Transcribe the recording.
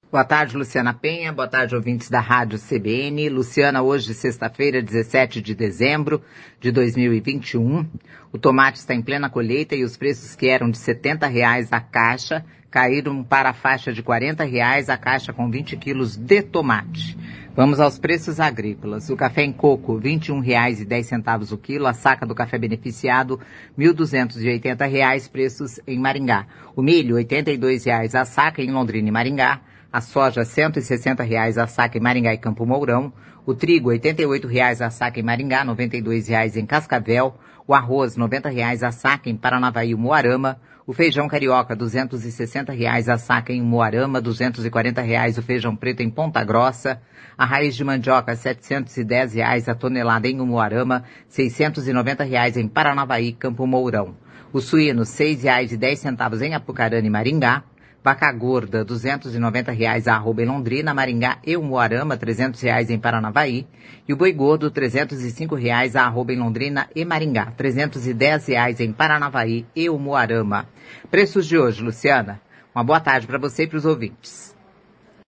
Boa tarde, Luciana Penha. Boa tarde, ouvintes da Rádio CBN. Luciana, hoje, sexta-feira, 17 de dezembro de 2021. O tomate está em plena colheita e os preços que eram de R$ 70 a caixa caíram para a faixa de R$ 40 a caixa com 20 quilos de tomate. Vamos aos preços agrícolas. O café em coco, R$ 21,10 o quilo. A saca do café beneficiado, R$ 1.280, preços em Maringá. O milho, R$ 82 a saca em Londrina e Maringá. A soja, R$ 160 a saca em Maringá e Campo Mourão. O trigo, R$ 88 a saca em Maringá, R$ 92 em Cascavel. O arroz, R$ 90 a saca em Paranavaí e Umuarama. O feijão carioca, R$ 260 a saca em Umuarama, R$ 240 o feijão preto em Ponta Grossa. A raiz de mandioca, R$ 710 a tonelada em Umuarama, R$ 690 em Paranavaí e Campo Mourão. O suíno, R$ 6,10 em Apucarana e Maringá. Vaca gorda, R$ 290 a arroba em Londrina, Maringá e Umuarama, R$ 300 em Paranavaí. E o boi gordo, R$ 305 a arroba em Londrina e Maringá, R$ 310 em Paranavaí e Umuarama. Preços de hoje, Luciana. Uma boa tarde para você e para os ouvintes.